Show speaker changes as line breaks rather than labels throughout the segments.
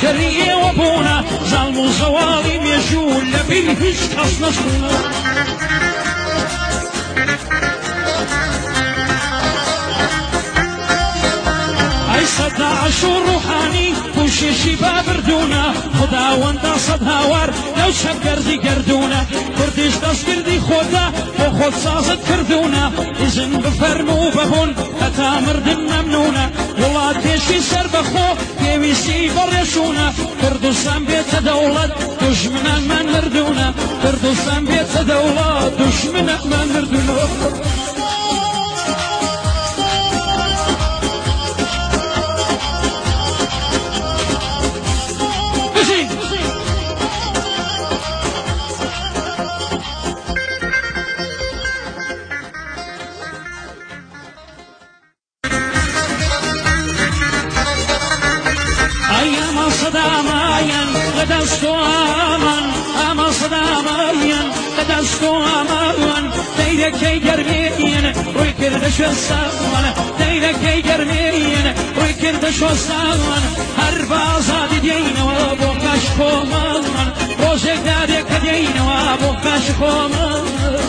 شەریێ وەبوونە زاڵم و زەواڵی مێژوو لەبیر هیچ کەس نەچوونە سەداعش و ڕوحانی پوشێشی بابردوونە خداوەندە سەد هاوار لەو چەپگەردی گەردوونە کوردیش دەستگردی خۆدا بۆ خۆت سازت کردوونە ئیزن بفەرمو بەبوون هەتا مردن مەمنونە وڵاتێشی سەر بەخۆ پێویستی بەڕێشوونە کوردستان بێتە دەوڵەت دوژمنانمان مردوونە کوردستان بێتە دەوڵەت دوژمنانمان مردوونە دەیرەکەی گەرمێنە ڕووی کردە شوێستانە دەیرەکەی گەرمێنە ڕووی کردە شوێستانە هەر بازادی دێینەوە بۆ کاش خۆمان ڕۆژێک دارێک کە دێینەوە بۆ کاش خۆمان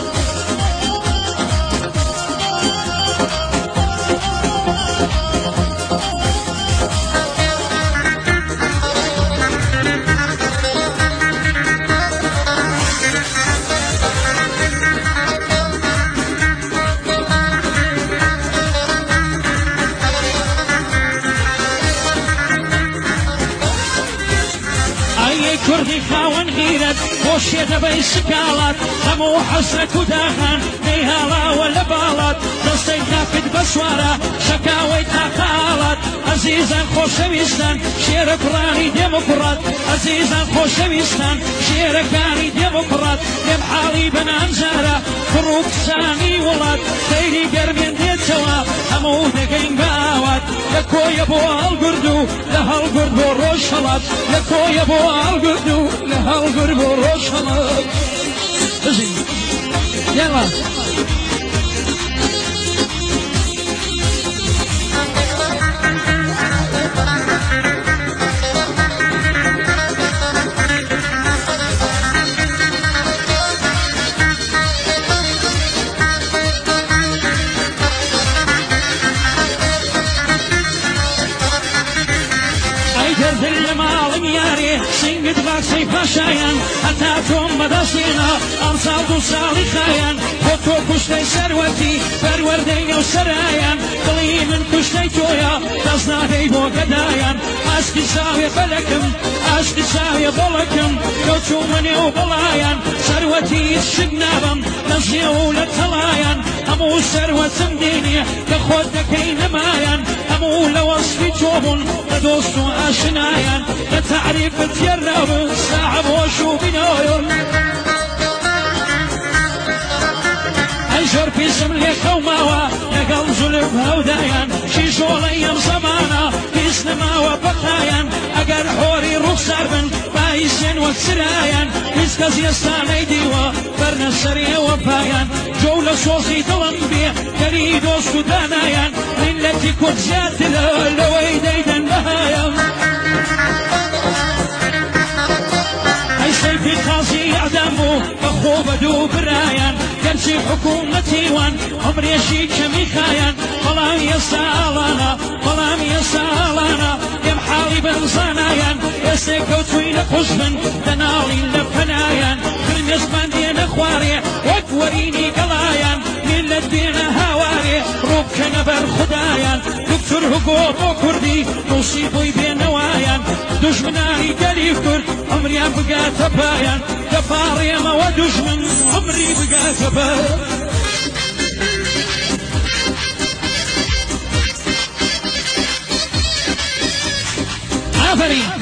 کوردی خاوەن غیرەت بۆ شێدەبەی سکاڵات هەموو حەسرەت و داغان نەیهاڵاوە لە باڵات دەستەی تاقت بە سوارە شەکاوەی تاقاڵات ئەزیزان خۆشەویستان شێرە پڕانی دێمەکوڕات ئەزیزان خۆشەویستان شێرەکانی دێمەکوڕات لێم حاڵی بەنامجارە کوڕ و کچانی وڵات سەیری گەرمێن دێتەوە هەموو دەگەین بە ئاوات لە کۆیە بۆ هەڵگورد و لە هەڵگورد بۆ ڕۆژهەڵات لە کۆیە بۆ هەڵگورد و لە هەڵگورد بۆ ڕۆژهەڵات بژین یاڵا سنگت باکسی پاشایان هەتا تۆم بەدەستێنا ئەم ساڵ دو ساڵی خایان بۆ تۆ کوشتەی سەروەتی پەروەردەی نێو سەرایان دڵی من کوشتەی تۆیە دەست نادەی بۆ گەدایان ئاشتی چاوێ بەلەکم ئاشتی چاوێ بەڵەکم کەوتومە نێو بەڵایان سەروەتی هیچ شت نابم لە ژێ و لە تەڵایان هەموو سەروەتم دێنێ کە خۆت دەکەی نەمایان هەموو لە وەسفی تۆ بوون لە دۆست و ئاشنایان لە تعریفت تێر نابن ساحب هۆش و بینایان ئەی زۆر پیسم لێ خەوماوە لەگەڵ زولف هەودایان شیژۆڵەی ئەم زەمانە پیس نەماوە بەخایان ئەگەر حۆری ڕوخسار بن باهیسێن وەک سرایان هیچ کەس ئێستانەی دیوە بەرنە سەرێوە پایان جۆ لە سۆزی دڵم بێ گەری دۆست و دانایان میلەتی کورد زیاترە لەوەی دەیدەن بەهایان ئەی سەیفی قازی ئەعدام بوو بەخۆ بەدوو برایان گەرچی حکوومەتی وان عمرێشی کەمی خایان بەڵام ئێستا ئاڵانە بەڵام ئێستا ئاڵانە ئێم حاڵی بەنزانایان ئێستێ کەوتووی لە خوشبن دەناڵین لە پەنایان فرمێسمان دێنە خوارێ وەک وەرینی گەڵایان میلەت بێنە هاوارێ ڕووبکەنە بەر خودایان دکتور هوگۆ بۆ کوردی دڵشی بۆی بێنەوایان دوژمنانی گەلی کورد عمریان بگاتە پایان دەپاڕێمەوە دوژمن عمری بگاتە پایان ئافەرین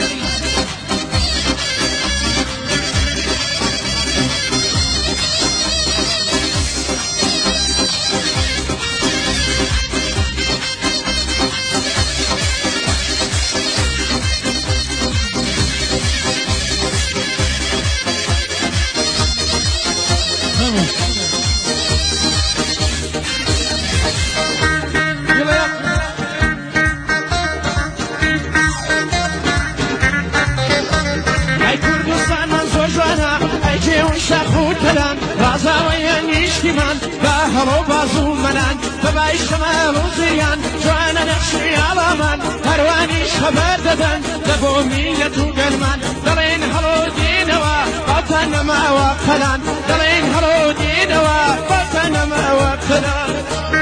وشاخو تلان رازاويا نيشتمان باهلو بازو منان بباي شمال وزيان جوانا نخشي على من هرواني خبر ددن دبو ميلتو قلمان دلين هلو دينوا بطن ما وقلان دلين هلو دينوا بطن ما وقلان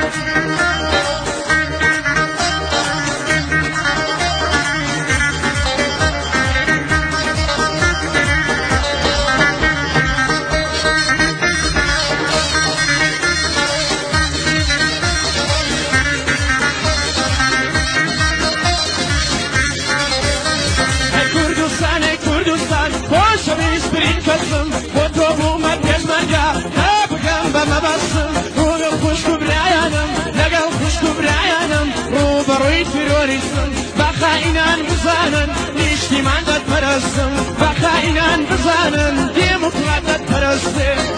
كسم وتوبو ما تجمرجا أبغى بما بسم روح خوش كبريانم لقى خوش كبريانم روبروي تيروريسم بخاينان بزانن نيشتي ما عندك برسم بخاينان بزانن ديمقراطات برسم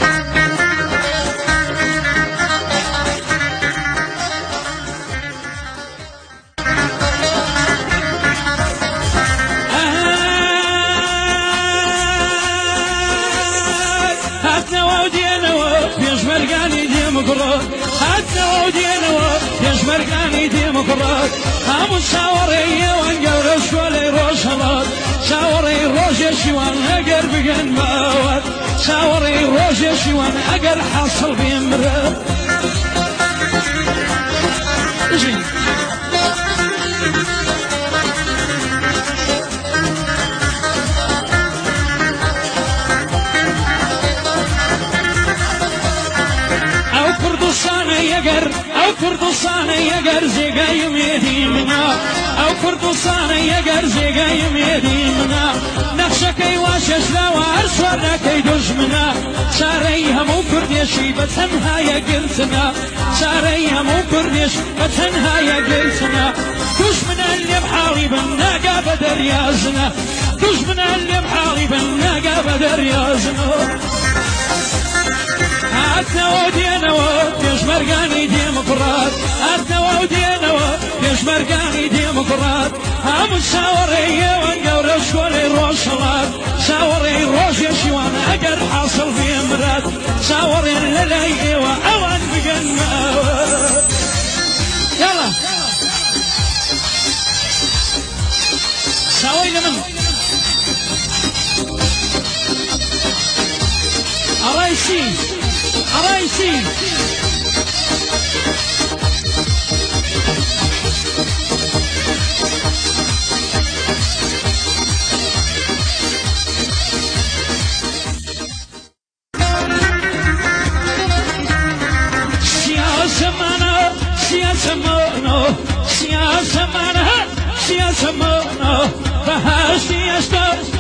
حتى ودينا يشمرقاني ديمقراط همو شاوري وانقر شولي روشلات شاوري روش شوان اقر بقن موت شاوري روش شوان اقر حصل بيمرد أو كردستان يقر زيقاي ميديمنا أو كردستان يقر زيقاي ميديمنا نقشكي واشش لوار سوركي دجمنا شاريها مو كرديشي بتنها يقلتنا شاريها مو كرديش بتنها يقلتنا دجمنا اللي بحاري بالناقة بدر يازنا دجمنا اللي بحاري بالناقة بدر يازنا عدنا ودينا يشمرقاني ديمقراط عدنا ودينا يشمرقاني ديمقراط هم الشاورية وانقور شولي روشلات شاوري روش يشوان اقر حاصل في امرات شاوري للي واوان بقن يلا شاوي لمن أرايسي أرايسي سياسة مانا سياسة مانا سياسة مانا سياسة مانا فهاشتي أشتر